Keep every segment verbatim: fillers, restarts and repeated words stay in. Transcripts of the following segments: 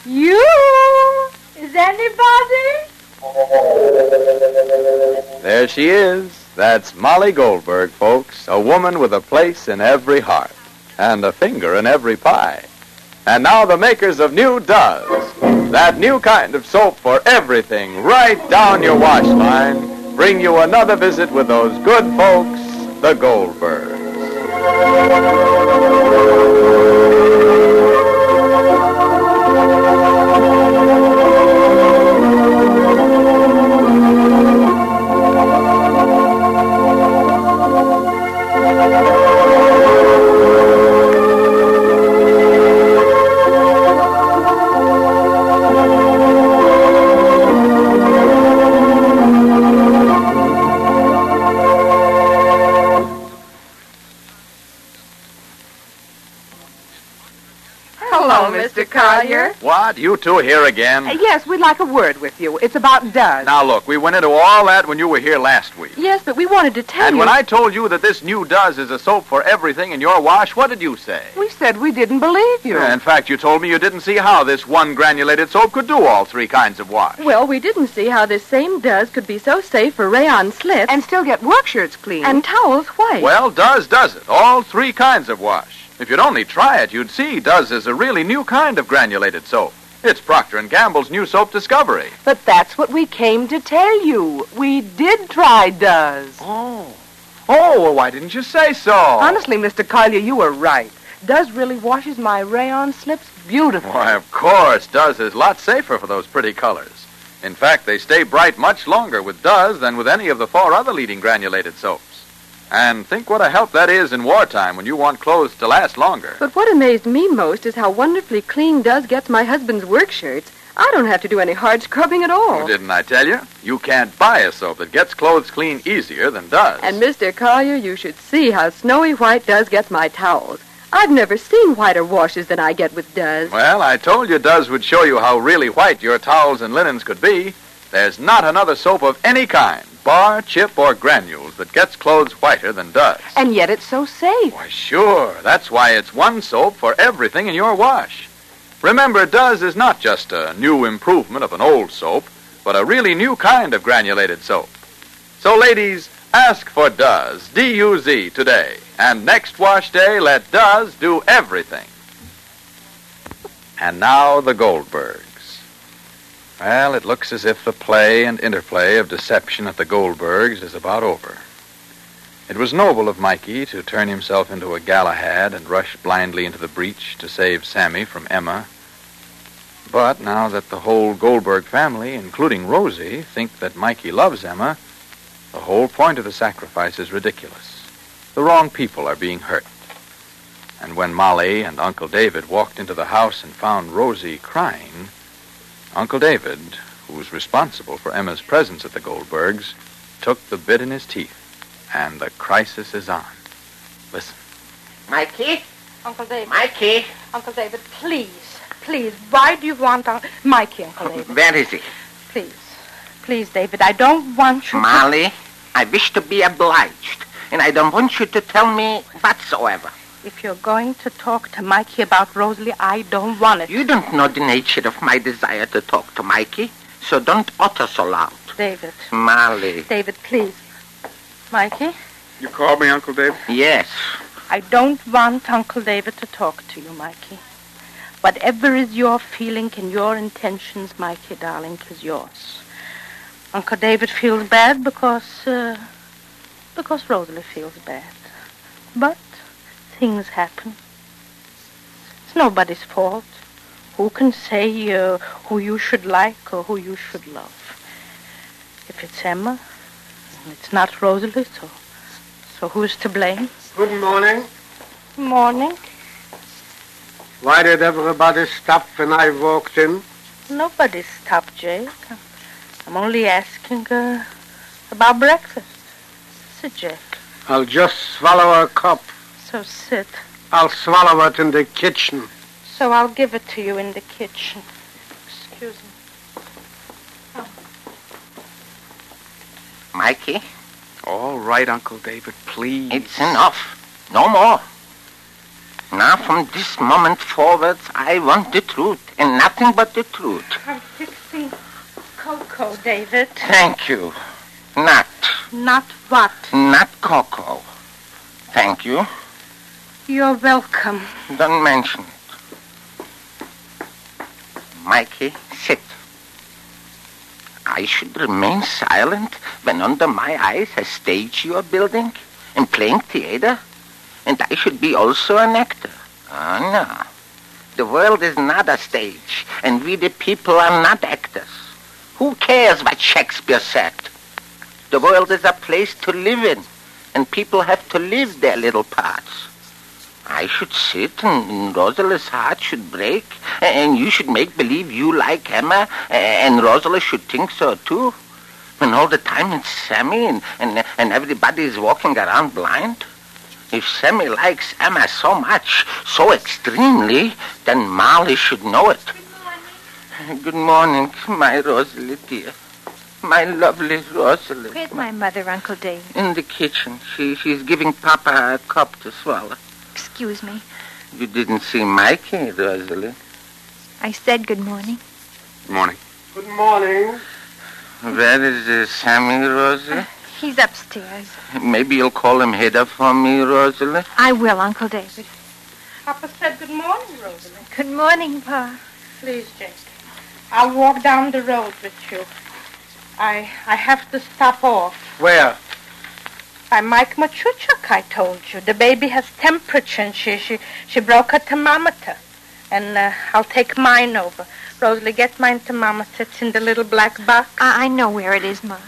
You? Is anybody? There she is. That's Molly Goldberg, folks. A woman with a place in every heart and a finger in every pie. And now the makers of New Does, that new kind of soap for everything right down your wash line, bring you another visit with those good folks, the Goldbergs. Mister Collier. What? You two here again? Uh, yes, we'd like a word with you. It's about Does. Now, look, we went into all that when you were here last week. Yes, but we wanted to tell and you... And when I told you that this New Does is a soap for everything in your wash, what did you say? We said we didn't believe you. Yeah, in fact, you told me you didn't see how this one granulated soap could do all three kinds of wash. Well, we didn't see how this same Does could be so safe for rayon slips. And still get work shirts clean. And towels white. Well, Does does it. All three kinds of wash. If you'd only try it, you'd see Does is a really new kind of granulated soap. It's Procter and Gamble's new soap discovery. But that's what we came to tell you. We did try Does. Oh. Oh, well, why didn't you say so? Honestly, Mister Collier, you were right. Does really washes my rayon slips beautifully. Why, of course. Does is a lot safer for those pretty colors. In fact, they stay bright much longer with Does than with any of the four other leading granulated soaps. And think what a help that is in wartime when you want clothes to last longer. But what amazed me most is how wonderfully clean Does gets my husband's work shirts. I don't have to do any hard scrubbing at all. Oh, didn't I tell you? You can't buy a soap that gets clothes clean easier than Does. And, Mister Collier, you should see how snowy white Does gets my towels. I've never seen whiter washes than I get with Does. Well, I told you Does would show you how really white your towels and linens could be. There's not another soap of any kind, bar, chip, or granules, that gets clothes whiter than Does. And yet it's so safe. Why, sure. That's why it's one soap for everything in your wash. Remember, Does is not just a new improvement of an old soap, but a really new kind of granulated soap. So, ladies, ask for Does, D U Z, today. And next wash day, let Does do everything. And now, the Goldbergs. Well, it looks as if the play and interplay of deception at the Goldbergs is about over. It was noble of Mikey to turn himself into a Galahad and rush blindly into the breach to save Sammy from Emma. But now that the whole Goldberg family, including Rosie, think that Mikey loves Emma, the whole point of the sacrifice is ridiculous. The wrong people are being hurt. And when Molly and Uncle David walked into the house and found Rosie crying, Uncle David, who was responsible for Emma's presence at the Goldbergs, took the bit in his teeth, and the crisis is on. Listen. Mikey? Uncle David. Mikey? Uncle David, please, please, why do you want Uncle... Mikey, Uncle David. Where is he? Please, please, David, I don't want you Molly, to... I wish to be obliged, and I don't want you to tell me whatsoever. If you're going to talk to Mikey about Rosalie, I don't want it. You don't know the nature of my desire to talk to Mikey, so don't utter so loud. David. Molly. David, please. Mikey? You called me, Uncle David? Yes. I don't want Uncle David to talk to you, Mikey. Whatever is your feeling and your intentions, Mikey, darling, is yours. Uncle David feels bad because, uh, because Rosalie feels bad. But things happen. It's nobody's fault. Who can say uh, who you should like or who you should love? If it's Emma, it's not Rosalie, so, so who's to blame? Good morning. Morning. Why did everybody stop when I walked in? Nobody stopped, Jake. I'm only asking uh, about breakfast. Sit, Jake. I'll just swallow a cup. So sit. I'll swallow it in the kitchen. So I'll give it to you in the kitchen. Excuse me. Oh. Mikey? All right, Uncle David, please. It's enough. No more. Now, from this moment forwards, I want the truth, and nothing but the truth. I'm fixing cocoa, David. Thank you. Not. Not what? Not cocoa. Thank you. You're welcome. Don't mention it. Mikey, sit. I should remain silent when under my eyes a stage you are building and playing theater? And I should be also an actor? Oh, no. The world is not a stage, and we the people are not actors. Who cares what Shakespeare said? The world is a place to live in, and people have to live their little parts. I should sit, and Rosalia's heart should break, and you should make believe you like Emma, and Rosalie should think so too. And all the time it's Sammy, and, and, and everybody is walking around blind. If Sammy likes Emma so much, so extremely, then Molly should know it. Good morning. Good morning, my Rosalie dear. My lovely Rosalie. Where's my mother, Uncle David? In the kitchen. She She's giving Papa a cup to swallow. Excuse me. You didn't see Mikey, Rosalie. I said good morning. Good morning. Good morning. Where is uh, Sammy, Rosalie? Uh, he's upstairs. Maybe you'll call him hither for me, Rosalie? I will, Uncle David. Papa said good morning, Rosalie. Good morning, Pa. Please, Jake. I'll walk down the road with you. I I have to stop off. Where? By Mike Machuchuk, I told you. The baby has temperature, and she she, she broke her thermometer. And uh, I'll take mine over. Rosalie, get mine thermometer. It's in the little black box. I, I know where it is, Ma.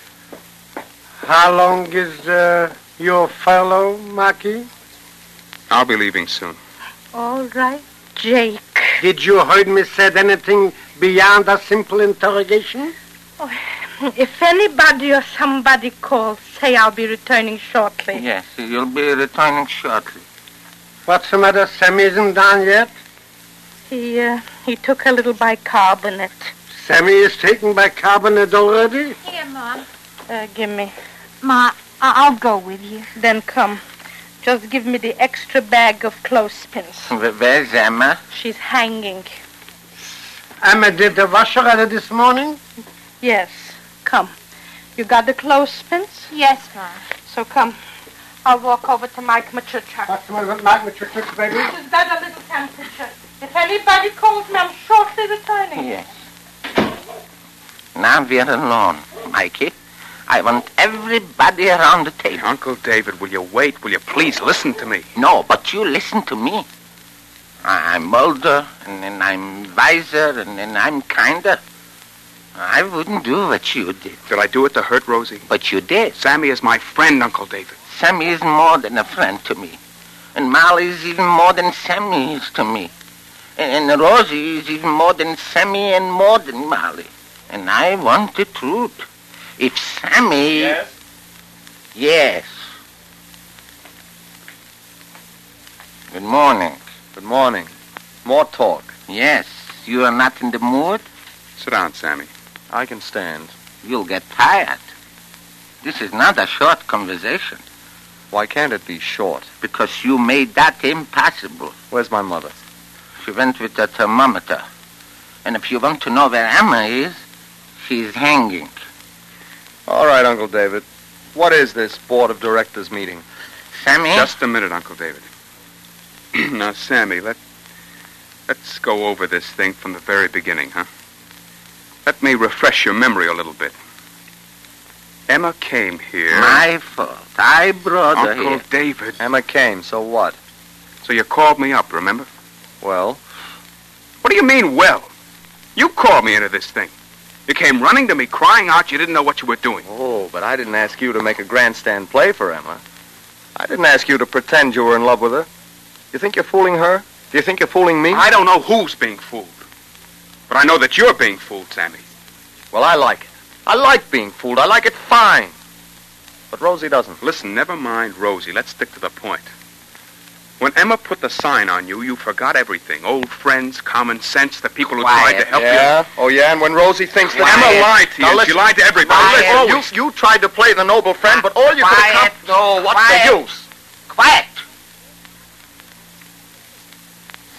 How long is uh, your fellow, Maki? I'll be leaving soon. All right, Jake. Did you heard me said anything beyond a simple interrogation? Oh, if anybody or somebody calls, say I'll be returning shortly. Yes, you'll be returning shortly. What's the matter? Sammy isn't down yet? He, uh, he took a little bicarbonate. Sammy is taken bicarbonate already? Here, Mom. Uh, give me. Ma, I- I'll go with you. Then come. Just give me the extra bag of clothespins. Where- Where's Emma? She's hanging. Emma did the washer ready this morning? Yes. Come. You got the clothespins? Yes, Ma. So come. I'll walk over to Mike Machuchuk. What's the matter with Mike with your tricks, baby? She's got a little temperature. If anybody calls me, I'm shortly returning. Yes. Now we're alone, Mikey. I want everybody around the table. Uncle David, will you wait? Will you please listen to me? No, but you listen to me. I- I'm older, and, and I'm wiser, and, and I'm kinder. I wouldn't do what you did. Did I do it to hurt Rosie? But you did. Sammy is my friend, Uncle David. Sammy is more than a friend to me. And Molly is even more than Sammy is to me. And, and Rosie is even more than Sammy and more than Molly. And I want the truth. If Sammy... Yes? Yes. Good morning. Good morning. More talk. Yes, you are not in the mood? Sit down, Sammy. I can stand. You'll get tired. This is not a short conversation. Why can't it be short? Because you made that impossible. Where's my mother? She went with the thermometer. And if you want to know where Emma is, she's hanging. All right, Uncle David. What is this board of directors meeting? Sammy? Just a minute, Uncle David. Now, Sammy, let, let's go over this thing from the very beginning, huh? Let me refresh your memory a little bit. Emma came here... My fault. I brought her Uncle here. David. Emma came, so what? So you called me up, remember? Well, What do you mean, well? You called me into this thing. You came running to me, crying out you didn't know what you were doing. oh, but I didn't ask you to make a grandstand play for Emma. I didn't ask you to pretend you were in love with her. You think you're fooling her? Do you think you're fooling me? I don't know who's being fooled. But I know that you're being fooled, Sammy. Well, I like it. I like being fooled. I like it fine. But Rosie doesn't. Listen, never mind Rosie. Let's stick to the point. When Emma put the sign on you, you forgot everything. Old friends, common sense, the people who Quiet. tried to help Yeah? Oh, yeah? And when Rosie thinks that... Emma Emma lied to you. Now, She listen. lied to everybody. Now, Listen, listen, you, you tried to play the noble friend, but all you could Quiet. accomplish... No, what's Quiet. the use? Quiet.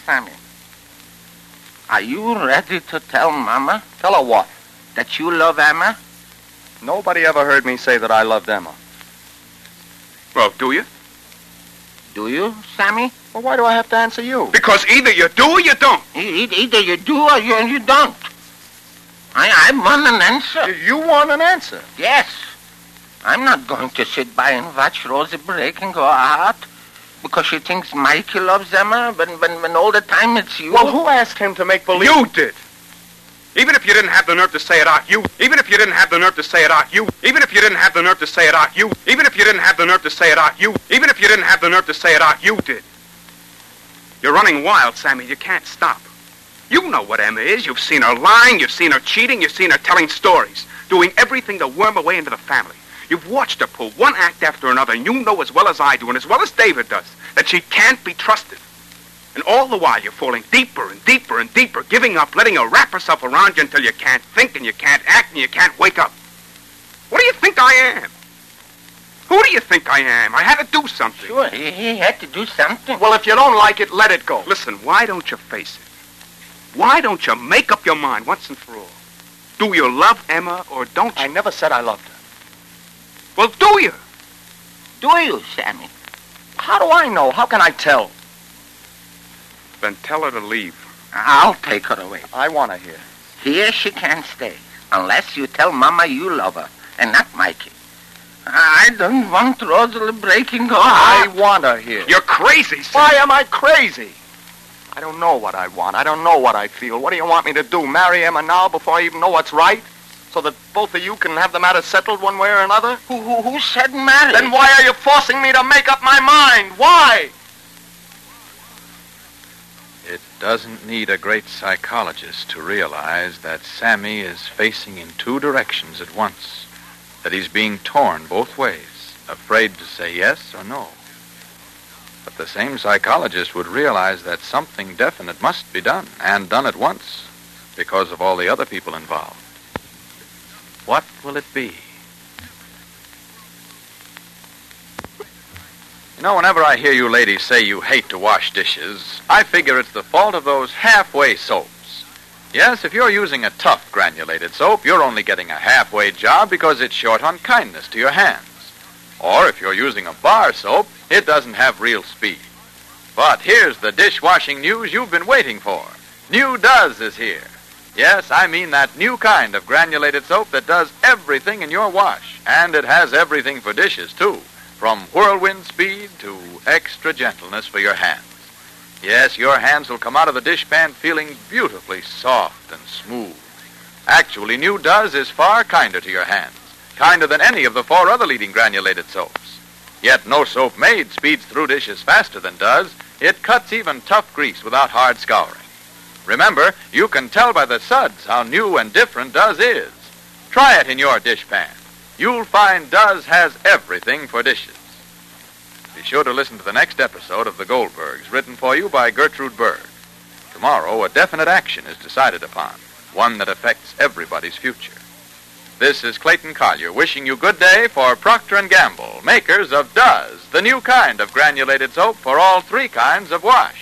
Sammy, are you ready to tell Mama Tell her what? that you love Emma? Nobody ever heard me say that I loved Emma. Well, do you? Do you, Sammy? Well, why do I have to answer you? Because either you do or you don't. E- e- Either you do or you, you don't. I, I want an answer. You want an answer? Yes. I'm not going to sit by and watch Rosie break and go out because she thinks Mikey loves Emma when, when, when all the time it's you. Well, who asked him to make believe? You did. Even if you didn't have the nerve to say it out, you. Even if you didn't have the nerve to say it out, you. Even if you didn't have the nerve to say it out, you. Even if you didn't have the nerve to say it out, you. Even if you didn't have the nerve to say it out, you did. You're running wild, Sammy. You can't stop. You know what Emma is. You've seen her lying. You've seen her cheating. You've seen her telling stories, doing everything to worm her way into the family. You've watched her pull one act after another, and you know as well as I do, and as well as David does, that she can't be trusted. And all the while, you're falling deeper and deeper and deeper, giving up, letting her wrap herself around you until you can't think and you can't act and you can't wake up. What do you think I am? Who do you think I am? I had to do something. Sure, he, he had to do something. Well, if you don't like it, let it go. Listen, why don't you face it? Why don't you make up your mind once and for all? Do you love Emma or don't you? I never said I loved her. Well, do you? Do you, Sammy? How do I know? How can I tell? Then tell her to leave. I'll take her away. I want her here. Here she can't stay unless you tell Mama you love her and not Mikey. I don't want Rosalie breaking her I heart. want her here. You're crazy, Sam. Why am I crazy? I don't know what I want. I don't know what I feel. What do you want me to do? Marry Emma now before I even know what's right? So that both of you can have the matter settled one way or another? Who, who, who said marriage? Then why are you forcing me to make up my mind? Why? It doesn't need a great psychologist to realize that Sammy is facing in two directions at once, that he's being torn both ways, afraid to say yes or no. But the same psychologist would realize that something definite must be done, and done at once, because of all the other people involved. What will it be? You know, whenever I hear you ladies say you hate to wash dishes, I figure it's the fault of those halfway soaps. Yes, if you're using a tough granulated soap, you're only getting a halfway job because it's short on kindness to your hands. Or if you're using a bar soap, it doesn't have real speed. But here's the dishwashing news you've been waiting for. New Does is here. Yes, I mean that new kind of granulated soap that does everything in your wash. And it has everything for dishes, too. From whirlwind speed to extra gentleness for your hands. Yes, your hands will come out of the dishpan feeling beautifully soft and smooth. Actually, New Does is far kinder to your hands. Kinder than any of the four other leading granulated soaps. Yet no soap made speeds through dishes faster than Does. It cuts even tough grease without hard scouring. Remember, you can tell by the suds how new and different Does is. Try it in your dishpan. You'll find Does has everything for dishes. Be sure to listen to the next episode of The Goldbergs, written for you by Gertrude Berg. Tomorrow, a definite action is decided upon, one that affects everybody's future. This is Clayton Collier wishing you good day for Procter and Gamble, makers of Does, the new kind of granulated soap for all three kinds of wash.